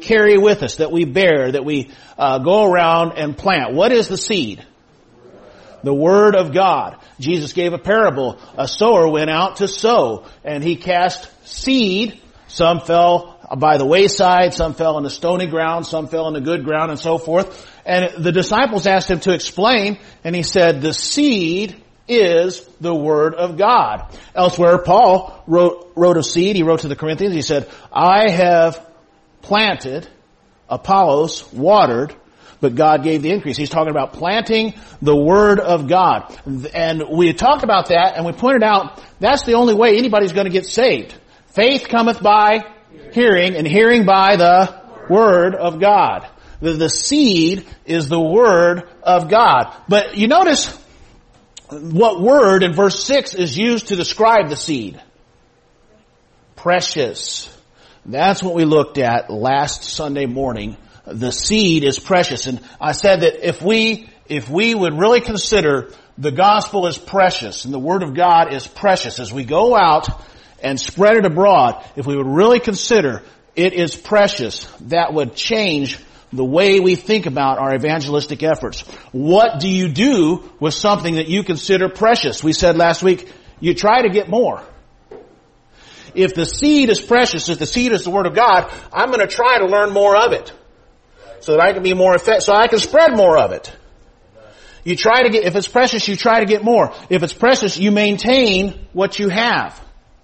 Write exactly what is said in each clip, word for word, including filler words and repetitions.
carry with us, that we bear, that we uh, go around and plant. What is the seed? The Word of God. Jesus gave a parable. A sower went out to sow, and he cast seed. Some fell by the wayside, some fell in the stony ground, some fell in the good ground, and so forth. And the disciples asked him to explain, and he said, the seed is the Word of God. Elsewhere, Paul wrote, wrote of seed. He wrote to the Corinthians, he said, I have planted, Apollos watered, but God gave the increase. He's talking about planting the Word of God. And we talked about that, and we pointed out that's the only way anybody's going to get saved. Faith cometh by hearing, and hearing by the Word of God. The, the seed is the Word of God. But you notice what word in verse six is used to describe the seed. Precious. That's what we looked at last Sunday morning. The seed is precious. And I said that if we, if we would really consider the gospel is precious and the Word of God is precious as we go out and spread it abroad, if we would really consider it is precious, that would change the way we think about our evangelistic efforts. What do you do with something that you consider precious? We said last week, you try to get more. If the seed is precious, if the seed is the Word of God, I'm going to try to learn more of it so that I can be more effective, so I can spread more of it. You try to get, if it's precious, you try to get more. If it's precious, you maintain what you have.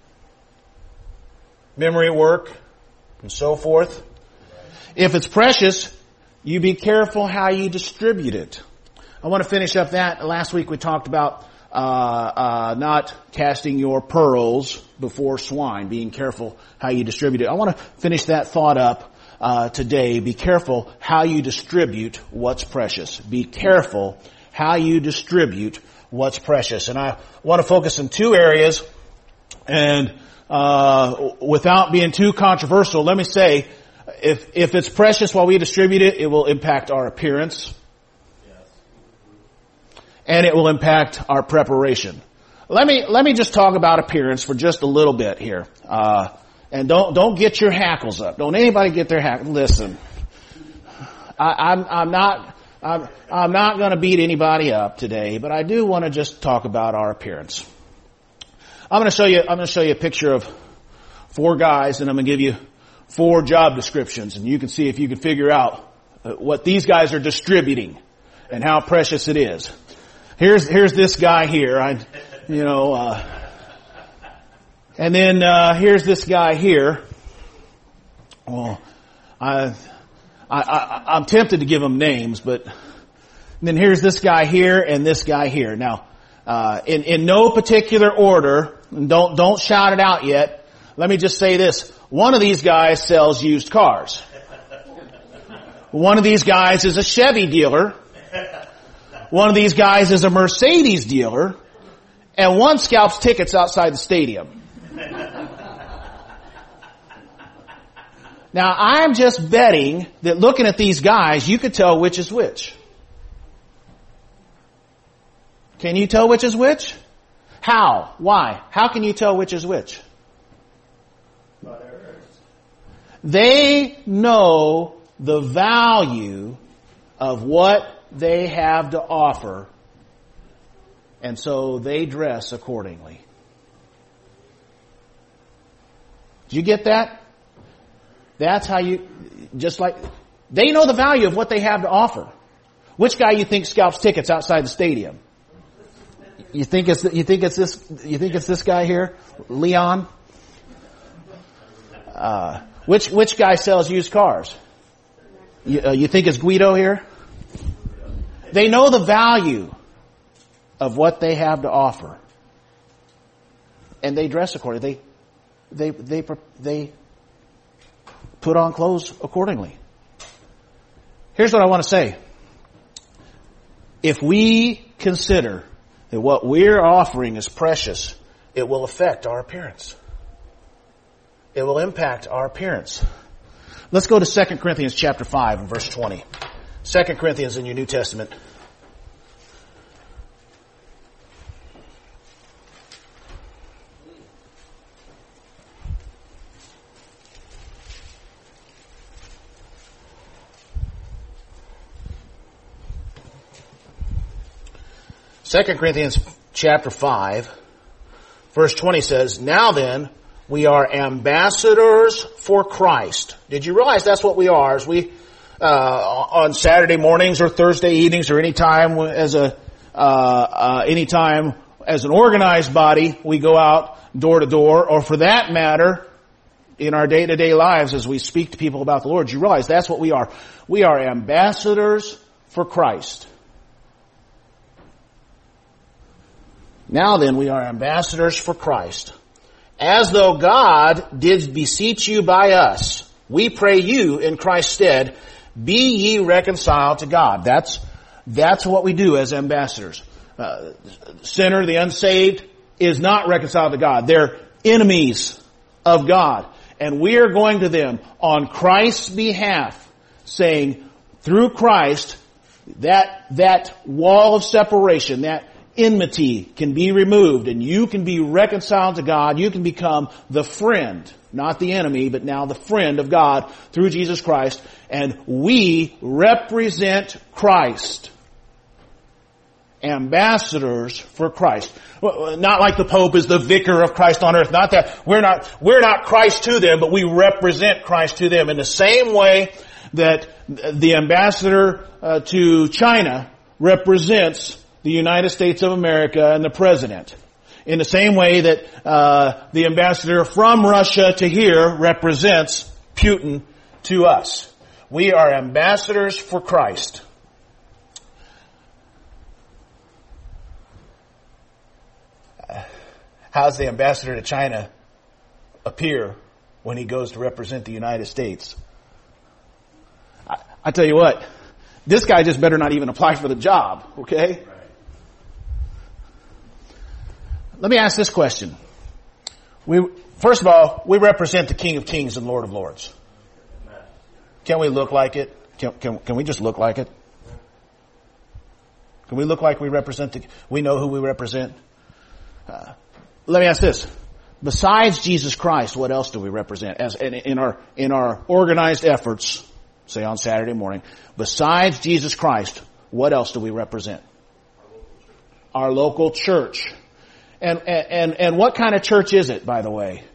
Memory work and so forth. If it's precious, you be careful how you distribute it. I want to finish up that. Last week we talked about uh, uh, not casting your pearls before swine, being careful how you distribute it. I want to finish that thought up uh, today. Be careful how you distribute what's precious. Be careful how you distribute what's precious. And I want to focus in two areas, and uh without being too controversial, let me say, if if it's precious while we distribute it, it will impact our appearance. And it will impact our preparation. Let me, let me just talk about appearance for just a little bit here. Uh, and don't, don't get your hackles up. Don't anybody get their hackles. Listen, I, I'm, I'm not, I'm, I'm not gonna beat anybody up today, but I do want to just talk about our appearance. I'm gonna show you, I'm gonna show you a picture of four guys, and I'm gonna give you four job descriptions, and you can see if you can figure out what these guys are distributing and how precious it is. Here's, here's this guy here. I, you know, uh, and then, uh, here's this guy here. Well, I, I, I, I'm tempted to give them names, but then here's this guy here and this guy here. Now, uh, in, in no particular order, and don't, don't shout it out yet. Let me just say this. One of these guys sells used cars. One of these guys is a Chevy dealer. One of these guys is a Mercedes dealer, and one scalps tickets outside the stadium. Now, I'm just betting that looking at these guys, you could tell which is which. Can you tell which is which? How? Why? How can you tell which is which? They know the value of what they have to offer, and so they dress accordingly. Do you get that? That's how you, just like, they know the value of what they have to offer. Which guy you think scalps tickets outside the stadium? You think it's, you think it's this, you think it's this guy here? Leon? Uh, which, which guy sells used cars? You, uh, you think it's Guido here? They know the value of what they have to offer, and they dress accordingly. They, they, they, they put on clothes accordingly. Here's what I want to say. If we consider that what we're offering is precious, it will affect our appearance. It will impact our appearance. Let's go to Second Corinthians chapter five and verse twenty. Second Corinthians in your New Testament. Second Corinthians chapter five, verse twenty says, "Now then, we are ambassadors for Christ." Did you realize that's what we are? As we, uh, on Saturday mornings or Thursday evenings or any time as a, uh, uh, any time as an organized body, we go out door to door, or for that matter, in our day-to-day lives as we speak to people about the Lord. You realize that's what we are. We are ambassadors for Christ. Now then, we are ambassadors for Christ. As though God did beseech you by us, we pray you in Christ's stead, be ye reconciled to God. That's, that's what we do as ambassadors. Uh, sinner, the unsaved, is not reconciled to God. They're enemies of God. And we are going to them on Christ's behalf, saying, through Christ, that, that wall of separation, that enmity can be removed, and you can be reconciled to God. You can become the friend, not the enemy, but now the friend of God through Jesus Christ. And we represent Christ. Ambassadors for Christ. Not like the Pope is the vicar of Christ on earth. Not that we're not, we're not Christ to them, but we represent Christ to them in the same way that the ambassador uh, to China represents the United States of America and the president. In the same way that uh, the ambassador from Russia to here represents Putin to us. We are ambassadors for Christ. How's the ambassador to China appear when he goes to represent the United States? I, I tell you what, this guy just better not even apply for the job, okay? Right. Let me ask this question. We, first of all, we represent the King of Kings and Lord of Lords. Can we look like it? Can, can, can we just look like it? Can we look like we represent the, we know who we represent? Uh, Let me ask this. Besides Jesus Christ, what else do we represent? As in, in our in our organized efforts, say on Saturday morning, besides Jesus Christ, what else do we represent? Our local church. And and and what kind of church is it, by the way?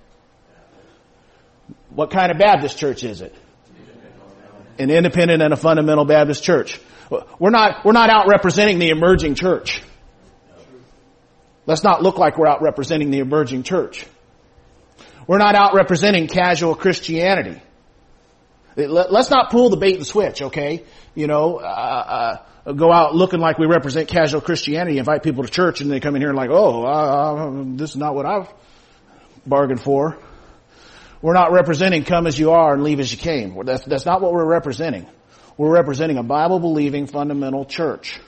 What kind of Baptist church is it? An independent and a fundamental Baptist church. We're not we're not out representing the emerging church. Let's not look like we're out representing the emerging church. We're not out representing casual Christianity. Let's not pull the bait and switch, okay? You know, uh, uh, go out looking like we represent casual Christianity, invite people to church, and they come in here and like, oh, uh, this is not what I've bargained for. We're not representing come as you are and leave as you came. That's, that's not what we're representing. We're representing a Bible-believing fundamental church.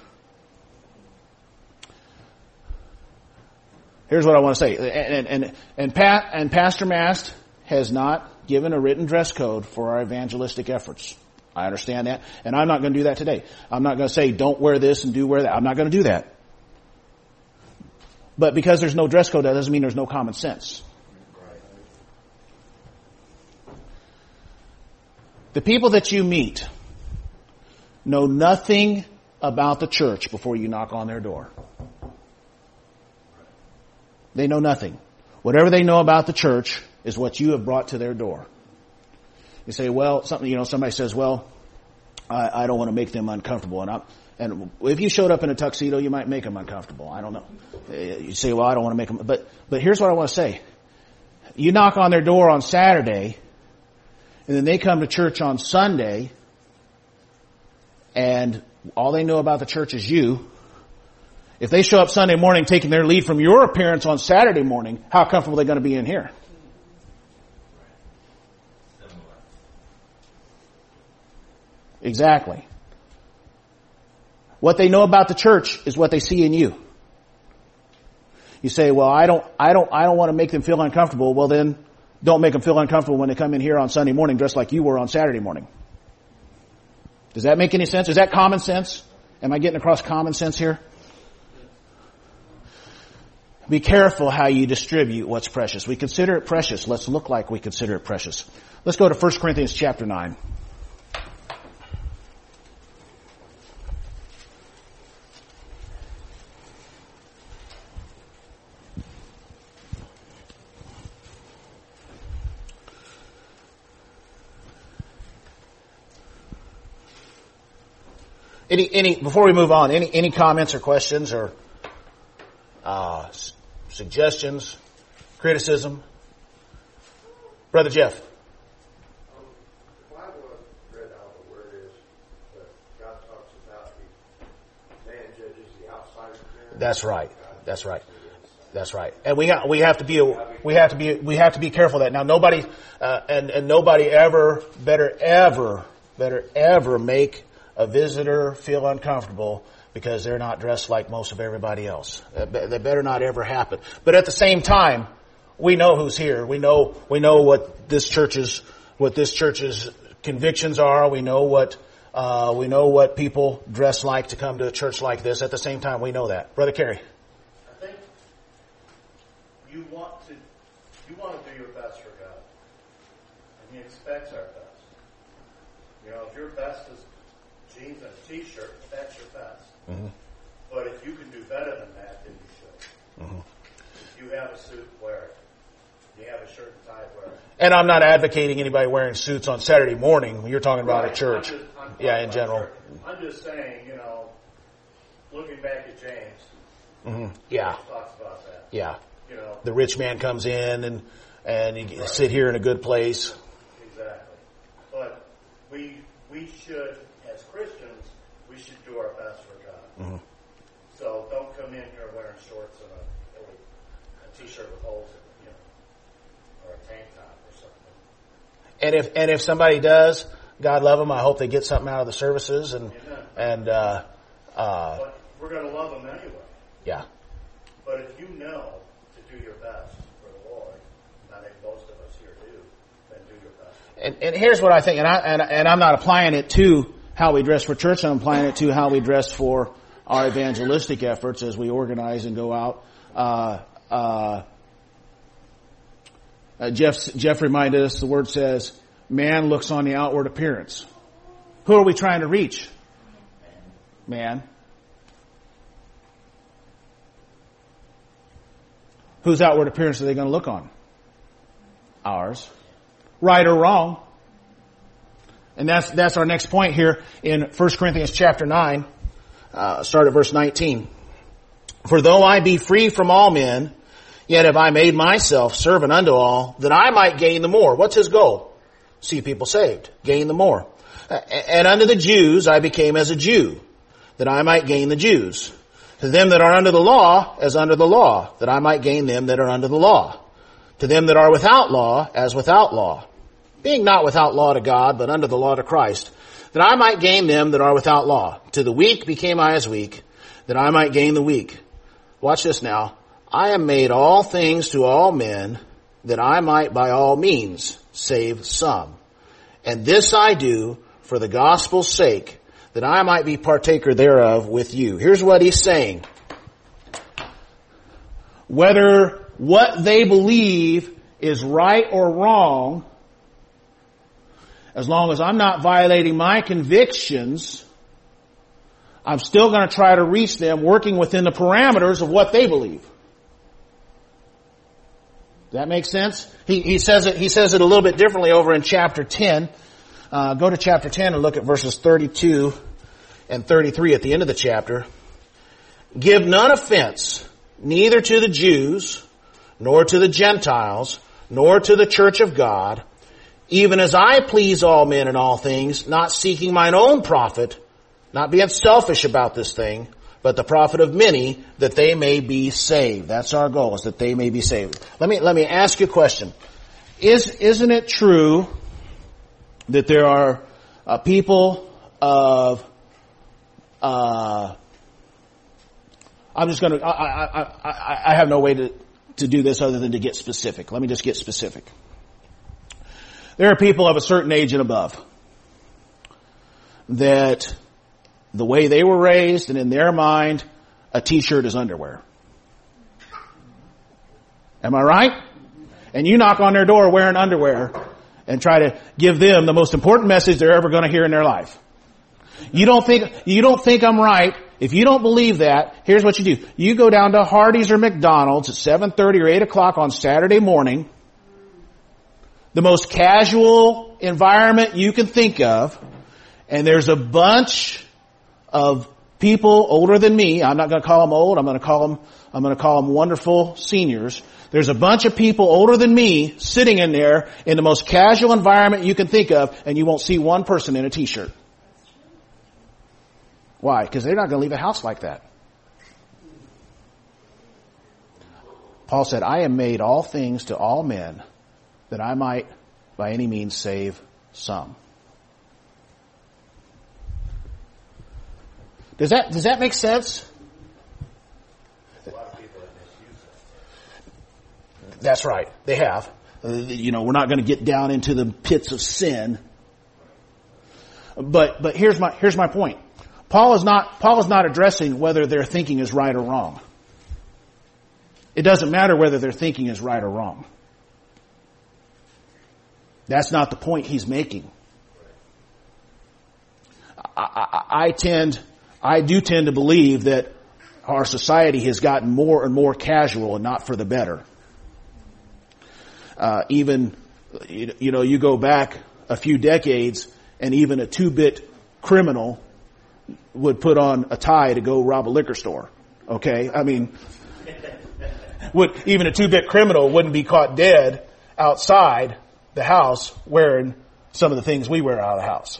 Here's what I want to say. And, and, and, Pat, and Pastor Mast has not given a written dress code for our evangelistic efforts. I understand that. And I'm not going to do that today. I'm not going to say don't wear this and do wear that. I'm not going to do that. But because there's no dress code, that doesn't mean there's no common sense. The people that you meet know nothing about the church before you knock on their door. They know nothing. Whatever they know about the church is what you have brought to their door. You say, well, something, you know, somebody says, well, I, I don't want to make them uncomfortable. And, I, and if you showed up in a tuxedo, you might make them uncomfortable. I don't know. You say, well, I don't want to make them. But, but here's what I want to say. You knock on their door on Saturday, and then they come to church on Sunday, and all they know about the church is you. If they show up Sunday morning taking their lead from your appearance on Saturday morning, how comfortable are they going to be in here? Exactly. What they know about the church is what they see in you. You say, well, I don't, I don't, I don't want to make them feel uncomfortable. Well, then don't make them feel uncomfortable when they come in here on Sunday morning dressed like you were on Saturday morning. Does that make any sense? Is that common sense? Am I getting across common sense here? Be careful how you distribute what's precious. We consider it precious. Let's look like we consider it precious. Let's go to First Corinthians chapter nine. Any, any, before we move on, any, any comments or questions or, uh, s- suggestions, criticism? Brother Jeff. Um, the Bible read out the word is that God talks about the man judges the outside appearance. That's right. That's right. That's right. And we ha- we have to be we have to be we have to be careful of that. Now nobody uh, and and nobody ever better ever better ever make a visitor feel uncomfortable because they're not dressed like most of everybody else. That better not ever happen. But at the same time, we know who's here. We know we know what this church's what this church's convictions are. We know what uh, we know what people dress like to come to a church like this. At the same time, we know that. Brother Kerry. I think you want to you want to do your best for God, and He expects our best. You know, if your best is jeans and a t-shirt, that's your best. Mm-hmm. But if you can do better than that, then you should. Mm-hmm. If you have a suit, wear it. If you have a shirt and tie, wear it. And I'm not advocating anybody wearing suits on Saturday morning. You're talking about right. a church. I'm just, I'm yeah, in general. Church. I'm just saying, you know, looking back at James, mm-hmm. yeah, James talks about that. Yeah. You know, the rich man comes in and and you right. sit here in a good place. Exactly. But we we should, as Christians, we should do our best for God. Mm-hmm. So don't come in here wearing shorts and a, a t-shirt with holes in it, you know, or a tank top or something. And if and if somebody does, God love them. I hope they get something out of the services and Amen. and. Uh, uh, but we're going to love them anyway. Yeah. But if you know to do your best for the Lord, and I think most of us here do, then do your best. And, and here's what I think, and I and, and I'm not applying it to how we dress for church. I'm applying it to how we dress for our evangelistic efforts as we organize and go out. Uh, uh, uh, Jeff Jeff reminded us. The word says, "Man looks on the outward appearance." Who are we trying to reach? Man. Whose outward appearance are they going to look on? Ours. Right or wrong. And that's that's our next point here in First Corinthians chapter nine. Uh, start at verse nineteen. For though I be free from all men, yet have I made myself servant unto all, that I might gain the more. What's his goal? See people saved. Gain the more. And unto the Jews I became as a Jew, that I might gain the Jews. To them that are under the law, as under the law, that I might gain them that are under the law. To them that are without law, as without law. Being not without law to God, but under the law to Christ, that I might gain them that are without law. To the weak became I as weak, that I might gain the weak. Watch this now. I am made all things to all men, that I might by all means save some. And this I do for the gospel's sake, that I might be partaker thereof with you. Here's what he's saying. Whether what they believe is right or wrong, as long as I'm not violating my convictions, I'm still going to try to reach them working within the parameters of what they believe. Does that make sense? He, he says it, he says it a little bit differently over in chapter ten. Uh, go to chapter ten and look at verses thirty-two and thirty-three at the end of the chapter. Give none offense, neither to the Jews, nor to the Gentiles, nor to the church of God, even as I please all men in all things, not seeking mine own profit, not being selfish about this thing, but the profit of many, that they may be saved. That's our goal, is that they may be saved. Let me, let me ask you a question. Is, isn't it true that there are uh, people of, uh, I'm just going to, I, I, I, I have no way to, to do this other than to get specific. Let me just get specific. There are people of a certain age and above that the way they were raised and in their mind, a t-shirt is underwear. Am I right? And you knock on their door wearing underwear and try to give them the most important message they're ever going to hear in their life. You don't think, you don't think I'm right. If you don't believe that, here's what you do. You go down to Hardee's or McDonald's at seven thirty or eight o'clock on Saturday morning, the most casual environment you can think of, and there's a bunch of people older than me. I'm not going to call them old. I'm going to call them, I'm going to call them wonderful seniors. There's a bunch of people older than me sitting in there in the most casual environment you can think of, and you won't see one person in a t-shirt. Why? Because they're not going to leave a house like that. Paul said, I am made all things to all men that I might by any means save some. Does that, does that make sense? A lot of people have misused it. That's right. They have. Uh, you know, we're not going to get down into the pits of sin. But, but here's my, here's my point. Paul is not, Paul is not addressing whether their thinking is right or wrong. It doesn't matter whether their thinking is right or wrong. That's not the point he's making. I, I, I tend, I do tend to believe that our society has gotten more and more casual and not for the better. Uh, even, you know, you go back a few decades and even a two-bit criminal would put on a tie to go rob a liquor store. Okay? I mean, would, even a two-bit criminal wouldn't be caught dead outside the house wearing some of the things we wear out of the house.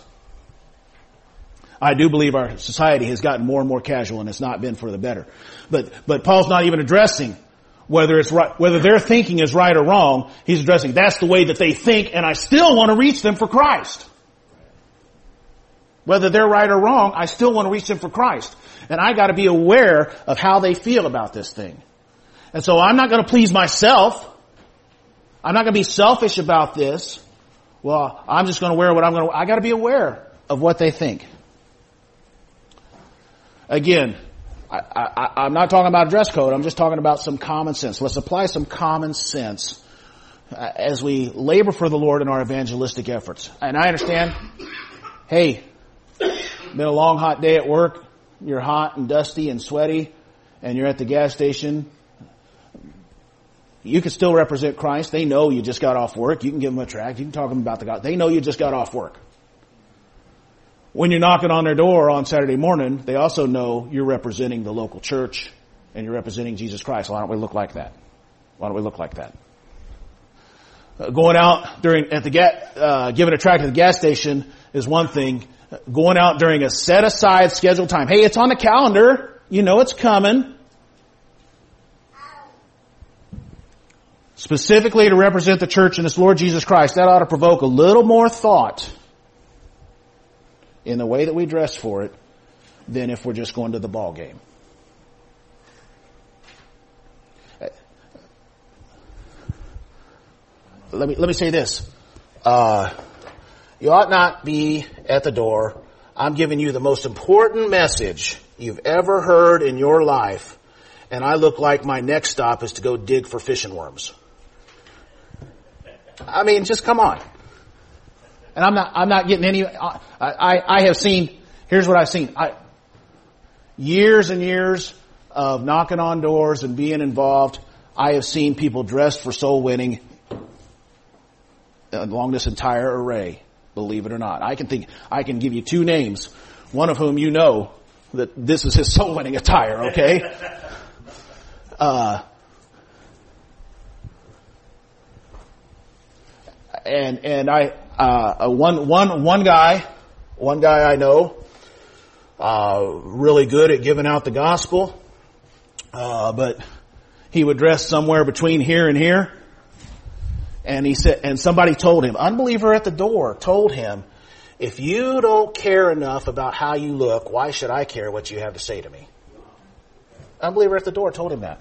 I do believe our society has gotten more and more casual, and it's not been for the better. But, but Paul's not even addressing whether it's right, whether their thinking is right or wrong. He's addressing that's the way that they think, and I still want to reach them for Christ. Whether they're right or wrong, I still want to reach them for Christ. And I got to be aware of how they feel about this thing. And so I'm not going to please myself. I'm not going to be selfish about this. Well, I'm just going to wear what I'm going to, I got to be aware of what they think. Again, I, I, I'm not talking about dress code. I'm just talking about some common sense. Let's apply some common sense as we labor for the Lord in our evangelistic efforts. And I understand, hey, been a long, hot day at work. You're hot and dusty and sweaty, and you're at the gas station. You can still represent Christ. They know you just got off work. You can give them a tract. You can talk to them about the God. They know you just got off work. When you're knocking on their door on Saturday morning, they also know you're representing the local church and you're representing Jesus Christ. Why don't we look like that? Why don't we look like that? Uh, going out during at the ga- uh, giving a tract at the gas station is one thing. Going out during a set aside scheduled time. Hey, it's on the calendar. You know it's coming. Specifically to represent the church and its Lord Jesus Christ. That ought to provoke a little more thought in the way that we dress for it than if we're just going to the ball game. Let me, let me say this. Uh, You ought not be at the door. I'm giving you the most important message you've ever heard in your life, and I look like my next stop is to go dig for fishing worms. I mean, just come on. And I'm not, I'm not getting any, I, I, I have seen, here's what I've seen. I, years and years of knocking on doors and being involved, I have seen people dressed for soul winning along this entire array. Believe it or not. I can think, I can give you two names, one of whom you know that this is his soul winning attire, okay? Uh, and, and I, uh, one, one, one guy, one guy I know, uh, really good at giving out the gospel, uh, but he would dress somewhere between here and here. And he said, and somebody told him, unbeliever at the door told him, if you don't care enough about how you look, why should I care what you have to say to me? Unbeliever at the door told him that.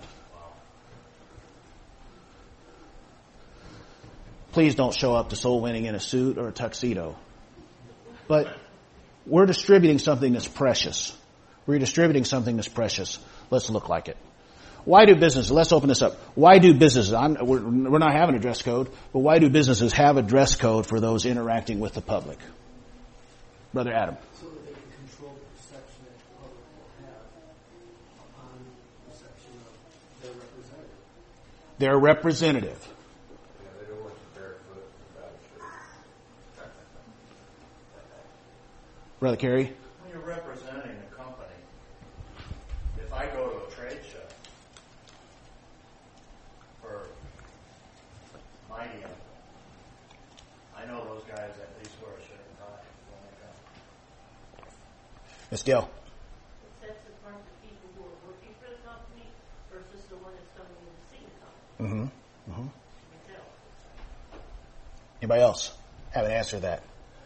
Please don't show up to soul winning in a suit or a tuxedo. But we're distributing something that's precious. We're distributing something that's precious. Let's look like it. Why do businesses, let's open this up. Why do businesses, I'm, we're, we're not having a dress code, but why do businesses have a dress code for those interacting with the public? Brother Adam. So that they can control the perception that the public will have upon the perception of their representative. Their representative. Yeah, they don't want you barefoot without a shirt. Brother Kerry? When you're representing a I go to a trade show for mighty Emblem, I know those guys at least wear a shirt and tie when they come. Miss Gail. It sets apart the people who are working for the company versus the one that's coming in to see the company. Mm-hmm. Mm-hmm. You can tell. Anybody else have an answer to that?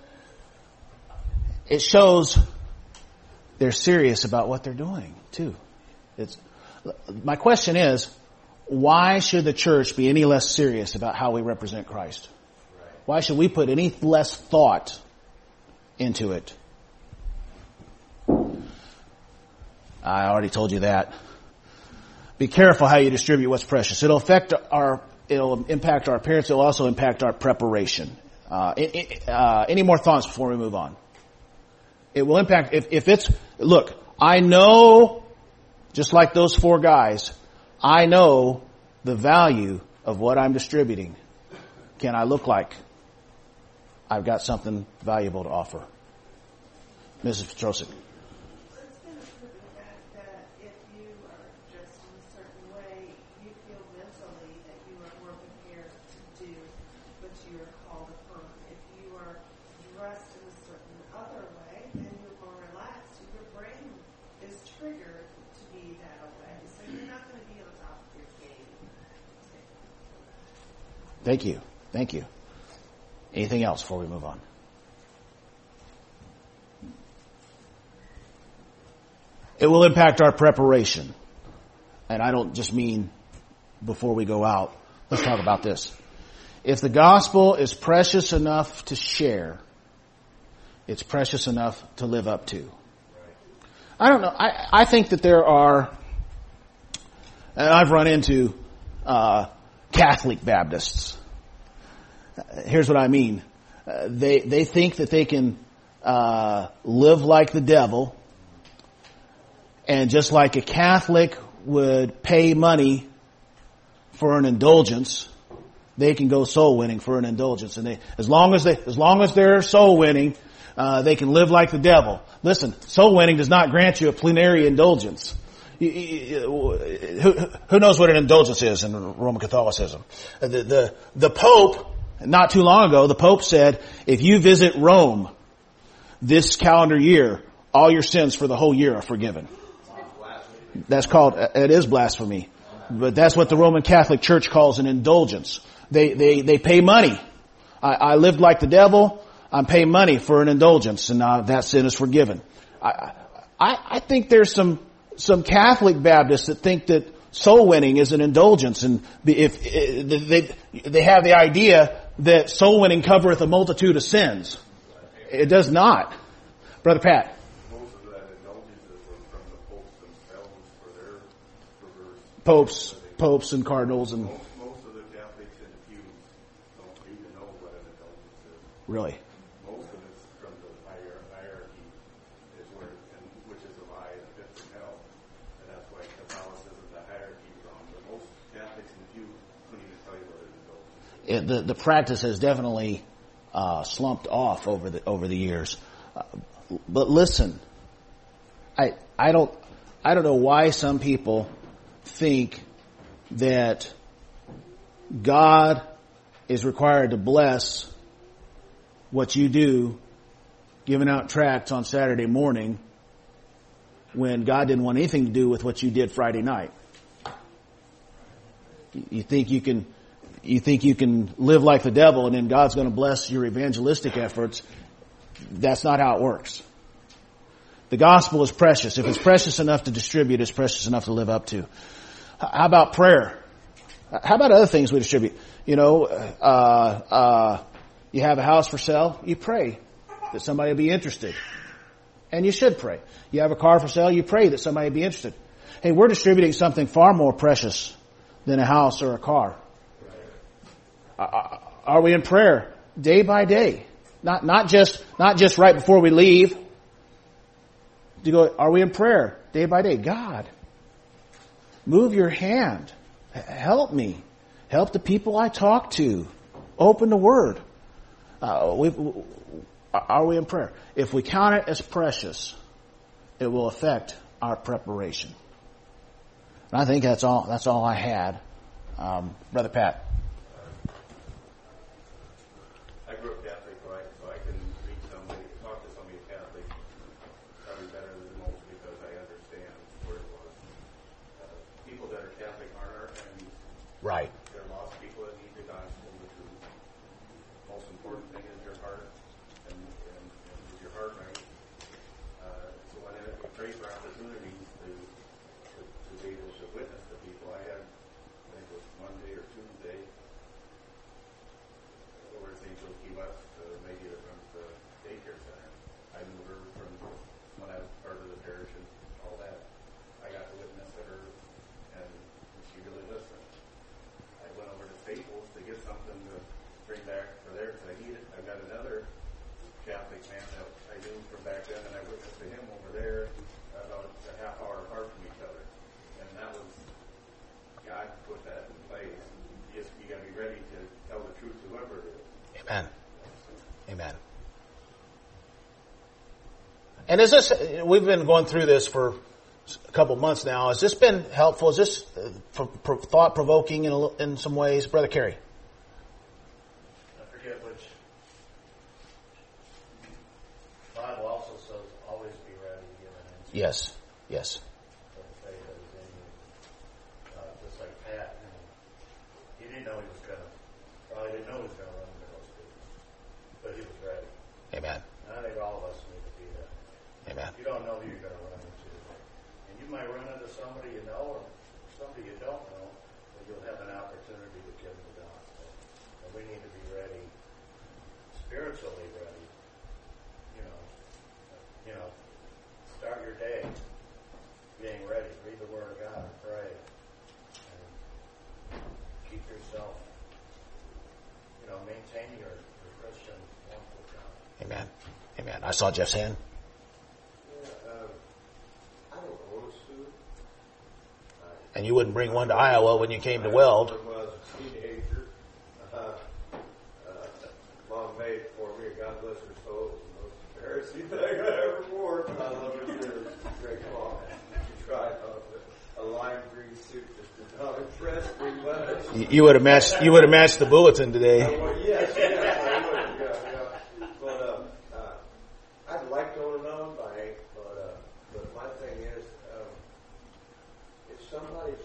It shows they're serious about what they're doing too. It's my question is, why should the church be any less serious about how we represent Christ? Why should we put any less thought into it? I already told you that. Be careful how you distribute what's precious. It'll affect our, it'll impact our appearance. It'll also impact our preparation. Uh, it, it, uh, any more thoughts before we move on? It will impact, if, if it's, look, I know, just like those four guys, I know the value of what I'm distributing. Can I look like I've got something valuable to offer? Missus Petrosic. It's been a proven fact that if you are dressed in a certain way, you feel mentally that you are more prepared to do what you are called upon. If you are dressed in a certain other way, then you're more relaxed. Your brain is triggered to be that way. So you're not going to be on top of your game. Thank you. Thank you. Anything else before we move on? It will impact our preparation. And I don't just mean before we go out. Let's talk about this. If the gospel is precious enough to share, it's precious enough to live up to. I don't know. I, I think that there are, and I've run into uh, Catholic Baptists. Here's what I mean. Uh, they they think that they can uh, live like the devil, and just like a Catholic would pay money for an indulgence, they can go soul winning for an indulgence. And they, as long as they, as long as they're soul winning, uh, they can live like the devil. Listen, soul winning does not grant you a plenary indulgence. You, you, who, who knows what an indulgence is in Roman Catholicism? The, the, the Pope, not too long ago, the Pope said, if you visit Rome this calendar year, all your sins for the whole year are forgiven. That's called, it is blasphemy. But that's what the Roman Catholic Church calls an indulgence. They, they, they pay money. I, I lived like the devil. I'm paying money for an indulgence, and uh, that sin is forgiven. I, I, I think there's some, some Catholic Baptists that think that soul winning is an indulgence, and if, if they, they have the idea that soul winning covereth a multitude of sins. It does not. Brother Pat. Most of that indulgences were from the popes themselves for their perverse. Popes, popes and cardinals and. Most, most of the Catholics in the pews don't even know what an indulgence is. Really? Most of it's from the hier- hierarchy, is where, and, which is a lie and a pit from hell, and that's why Catholicism, the hierarchy is wrong. But most Catholics in the pew couldn't even tell you what an indulgence is. It, the the practice has definitely uh, slumped off over the over the years. Uh, but listen, I I don't I don't know why some people think that God is required to bless what you do, giving out tracts on Saturday morning, when God didn't want anything to do with what you did Friday night. You think you can, you think you can live like the devil and then God's going to bless your evangelistic efforts. That's not how it works. The gospel is precious. If it's precious enough to distribute, it's precious enough to live up to. How about prayer? How about other things we distribute? You know, uh, uh, you have a house for sale, you pray that somebody will be interested. And you should pray. You have a car for sale, you pray that somebody will be interested. Hey, we're distributing something far more precious than a house or a car. Uh, are we in prayer day by day? Not, not just, not just right before we leave. You go, are we in prayer day by day? God, move your hand. Help me. Help the people I talk to. Open the Word. Uh, we, are we in prayer? If we count it as precious, it will affect our preparation. And I think that's all. That's all I had, um, Brother Pat. I grew up Catholic, so I, so I can read somebody, talk to somebody Catholic probably better than most because I understand where it was. Uh, people that are Catholic aren't our enemies. Right. They're lost people that need the gospel, the truth. Most important thing is your heart, and, and, and is your heart right? Uh, so when I pray for opportunities to, to, to be able to witness to people, I had, I think it was Monday or Tuesday, over at Saint Joe's Key West, uh, maybe it runs the daycare center. I knew her from when I was part of the parish and all that. I got to witness to her, and she really listened. I went over to Staples to get something to bring back for there because I need it. I've got another Catholic man that I knew from back then, and I witnessed to him over there about a half hour apart from each other. And that was, God put that in place. You just, you got to be ready to tell the truth to whoever it is. Amen. Amen. And is this, we've been going through this for a couple months now. Has this been helpful? Is this uh, for, for thought provoking in, a, in some ways? Brother Kerry? I forget which. The Bible also says, always be ready to give an answer. Yes. Yes. For the faith that is in you. Uh, just like Pat, you know, he didn't know he was going to, probably didn't know he was going to run into those people. But he was ready. Amen. And I think all of us need to be that. Amen. You don't know who you're going to run into. And you might run into somebody you know or somebody you don't know, but you'll have an opportunity to give them the gospel. And we need to be ready, spiritually ready. You know, you know, start your day being ready. Read the Word of God and pray. And keep yourself, you know, maintaining your, your Christian walk with God. Amen. Amen. I saw Jeff's hand. And you wouldn't bring one to Iowa when you came to Weld. I was a teenager. Uh, uh, Mom made for me, God bless her soul, it was the most embarrassing thing I ever wore. I love her dearly. Great mom. She tried on a, a lime green suit just did not impress me much. You would have matched. You would have matched the bulletin today. Uh, well, yes, yes, I would. Yeah, yeah. But uh, uh, I'd like to own an own bank, but uh, but my thing is. Um, If somebody's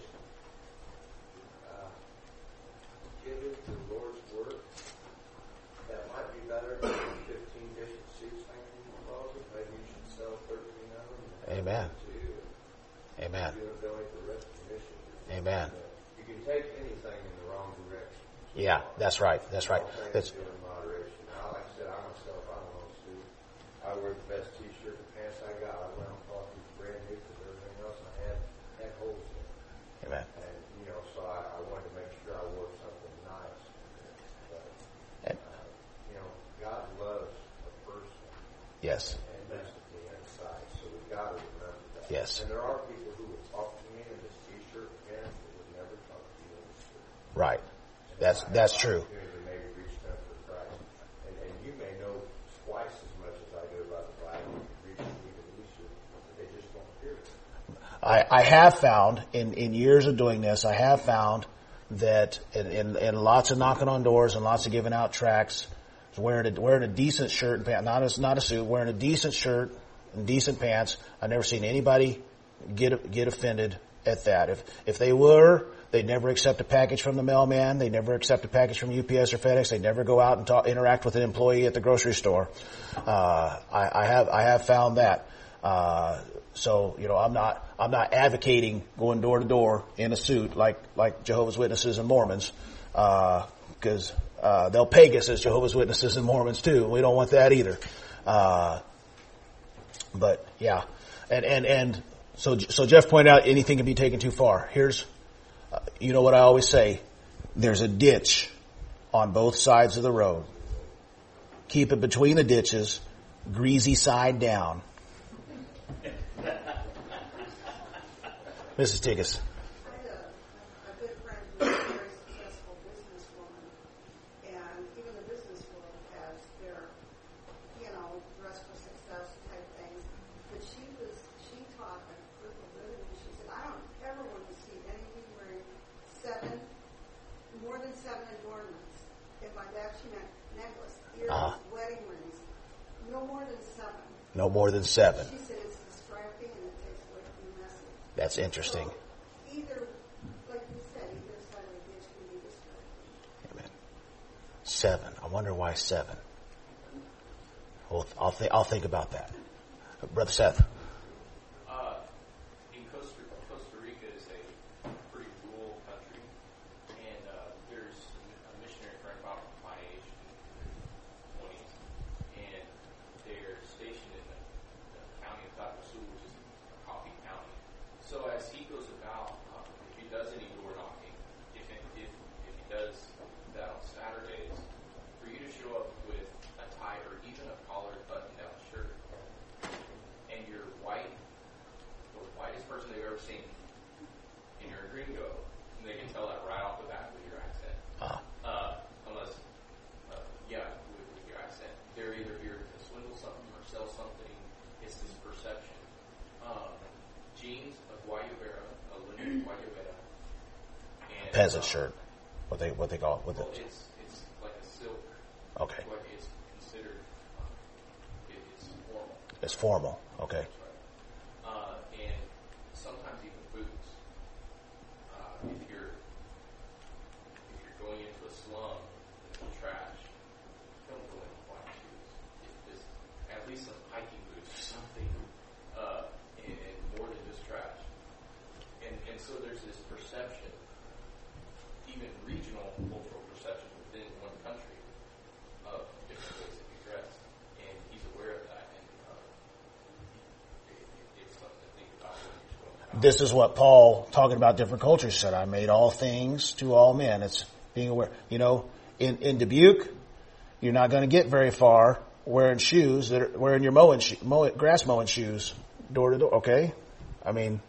uh, given to the Lord's work, that might be better than fifteen different suits hanging in the closet. Maybe you should sell thirteen of them. Amen. To you. Amen. You don't donate the rest of the mission. Amen. Uh, you can take anything in the wrong direction. Yeah, that's right. That's right. All things That's, do in moderation. Now, like I said, I myself, I don't own a suit. I wear the best T-shirt and pants I got. I went on coffee brand new because everything else I had had holes in it. amen. And, you know, so I, I wanted to make sure I wore something nice. But, And, uh, you know, God loves a person yes. and that's the inside. So we've got to remember that. Yes. And there are people who would talk to me in this T-shirt and pants that would never talk to you in this shirt. Right. And That's I that's have true. opportunity to maybe reach them for Christ. And, and you may know twice as much as I do about the Bible. You can reach them even easier, but they just don't hear it. I, I have found in, in years of doing this, I have found that in, in, in lots of knocking on doors and lots of giving out tracts, wearing a, wearing a decent shirt and pants, not a, not a suit, wearing a decent shirt and decent pants. I've never seen anybody get get offended at that. If if they were, they'd never accept a package from the mailman. They'd never accept a package from U P S or FedEx. They'd never go out and talk, interact with an employee at the grocery store. Uh, I, I have I have found that. Uh, so you know, I'm not I'm not advocating going door to door in a suit like like Jehovah's Witnesses and Mormons, because uh, uh, they'll peg us as Jehovah's Witnesses and Mormons too. We don't want that either. Uh, but yeah, and and and so so Jeff pointed out anything can be taken too far. Here's, uh, you know what I always say: there's a ditch on both sides of the road. Keep it between the ditches, greasy side down. Missus Tigas. I had a, a good friend who's a very successful businesswoman, and even the business world has their, you know, dress for success type things. But she was, she taught a group of women, and she said, I don't ever want to see No more than seven. She said it's distracting and it takes away from the message. That's interesting. So either, like you said, either side of the ditch can be distracting. Amen. Seven. I wonder why seven. Well, I'll think. I'll think about that, Brother Seth. Uh, in Costa, Costa Rica is a pretty rural country, and uh, there's a missionary friend about my age, twenties, and they're stationed in the, the county of Tapasu, which is a coffee county. So as he goes about, um, if he does any door knocking, if, it, if if he does that on Saturdays, for you to show up with a tie or even a collared button-down shirt, and you're white, the whitest person they've ever seen, and you're a gringo, and they can tell that right off the bat with your accent. Uh, Uh, unless, uh, yeah, with, with your accent. They're either here to swindle something or sell something. It's this perception. Um, jeans, a guayabera, a linen guayabera. And, peasant um, shirt. What they what they call it? What Well, the, it's, it's like a silk. okay. What is considered, um, it, it's formal. It's formal. Okay. That's right. Uh, and sometimes even boots. Uh, if you're if you're going into a slum and there's trash, don't go in with white shoes. It's just at least some hiking boots or something, uh, and, and more than just trash. And and so there's this perception, even regional cultural perception within one country, of different ways that we dress, and he's aware of that. And uh, it's something to think about when you're going out. This is what Paul, talking about different cultures, said. I made all things to all men. It's being aware. You know, in, in Dubuque, you're not going to get very far wearing shoes that are wearing your mowing, sho- mowing grass mowing shoes door to door. Okay, I mean,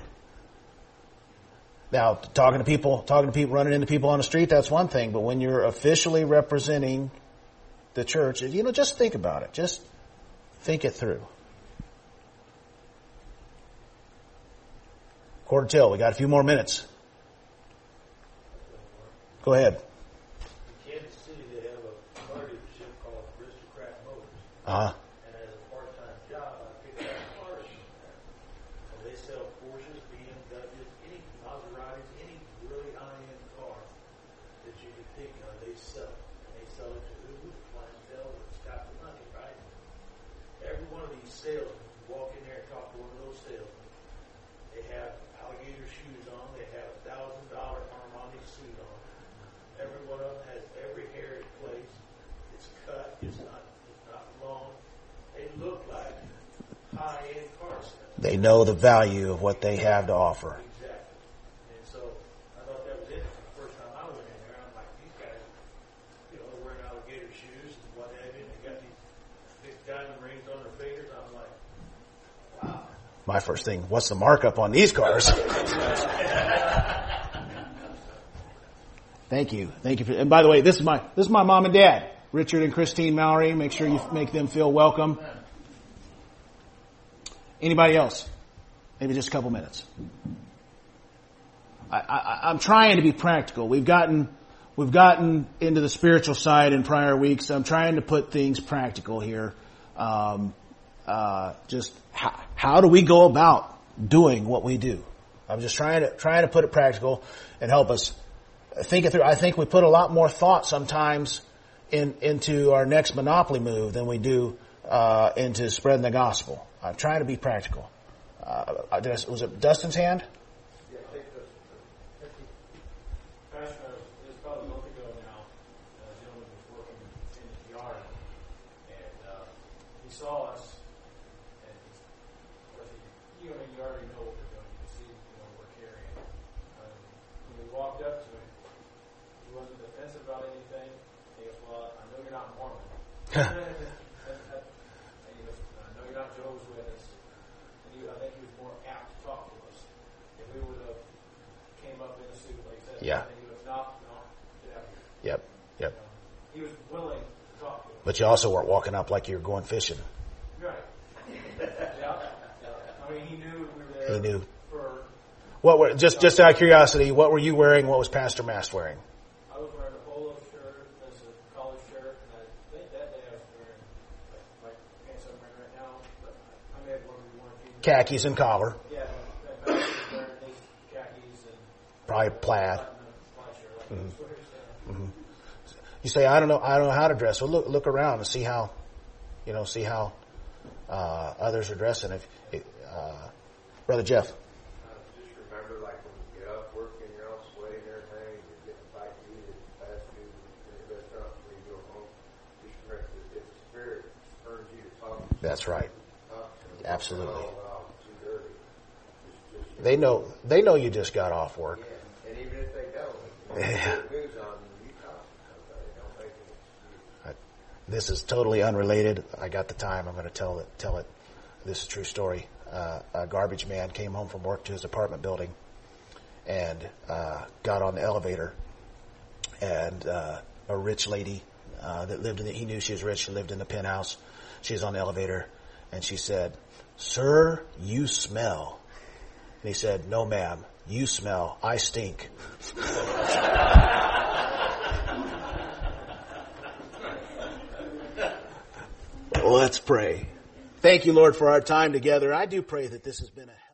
now talking to people, talking to people, running into people on the street, that's one thing. But when you're officially representing the church, you know, just think about it. Just think it through. Quarter till. We got a few more minutes. Go ahead. In Kansas City, they have a car dealership called Aristocrat Motors. Uh-huh. And as a part-time job, I picked up cars from there. And they sell Porsches, B M Ws, any Maseratis, any really high-end car that you could think of, they sell. And they sell it to who? The clientele that's got the money, right? Every one of these salesmen, you walk in there and talk to one of those salesmen, they have alligator shoes on, they have a thousand dollar Armani suit on. Every one of them has every hair in place. It's cut, it's not it's not long. They look like high end car sales. They know the value of what they have to offer. Exactly. And so I thought that was it. The first time I went in there, I'm like, these guys, you know, they're wearing alligator shoes and what have you, and they got these big diamond rings on their fingers. I'm like, wow. My first thing, what's the markup on these cars? Thank you. Thank you. For, and by the way, this is my, this is my mom and dad, Richard and Christine Mowry. Make sure you make them feel welcome. Anybody else? Maybe just a couple minutes. I, I, I'm trying to be practical. We've gotten, we've gotten into the spiritual side in prior weeks. I'm trying to put things practical here. Um, uh, just how, how do we go about doing what we do? I'm just trying to, trying to put it practical and help us think it through. I think we put a lot more thought sometimes in, into our next Monopoly move than we do, uh, into spreading the gospel. I'm trying to be practical. Uh, was it Dustin's hand? Yeah, I think that's Pastor, it was about a month ago now. A gentleman was working in his yard, and uh, he saw us. And of course, he, you know, you already know what we're doing. You can see, you know, we're carrying. Um, when we walked up to him, he wasn't defensive about anything. He goes, "Well, I know you're not Mormon." and he goes, "I know you're not Jehovah's Witness." And he, I think he was more apt to talk to us if we would have came up in a suit like that. Yeah. And he goes, "No, no, get out of here." Yep. Yep. Um, he was willing to talk to us. But you also weren't walking up like you were going fishing. Right. yeah. yeah. I mean, he knew we were there. He knew. For What were, just, just out of curiosity, what were you wearing? What was Pastor Mast wearing? I was wearing a polo shirt, that's a collar shirt, and I think that day I was wearing like my pants I'm wearing right now, khakis and collar, Yeah, but wearing these khakis and probably plaid. button and fly shirt, like Mhm. those sweaters, uh, You say, I don't know, I don't know how to dress. Well, look, look around and see how, you know, see how uh, others are dressing. If, if uh, Brother Jeff, Uh, just remember, like when you get up working, you're all sweaty and everything, you're getting bite to eat at fast food, in the restaurant before you go home. Just remember that if the Spirit spurs you to talk to that's right. talk to them, Absolutely. oh, wow, I'm too dirty. Just, just, They know, they know you just got off work. Yeah, and even if they don't, if you Yeah. put news on, you talk to somebody. Don't make an excuse. This is totally unrelated. I got the time. I'm going to tell it. Tell it. This is a true story. Uh, a garbage man came home from work to his apartment building, and uh, got on the elevator. And uh, a rich lady uh, that lived in the, he knew she was rich. She lived in the penthouse. She was on the elevator, and she said, "Sir, you smell." And he said, "No, ma'am. You smell. I stink." Let's pray. Thank you, Lord, for our time together. I do pray that this has been a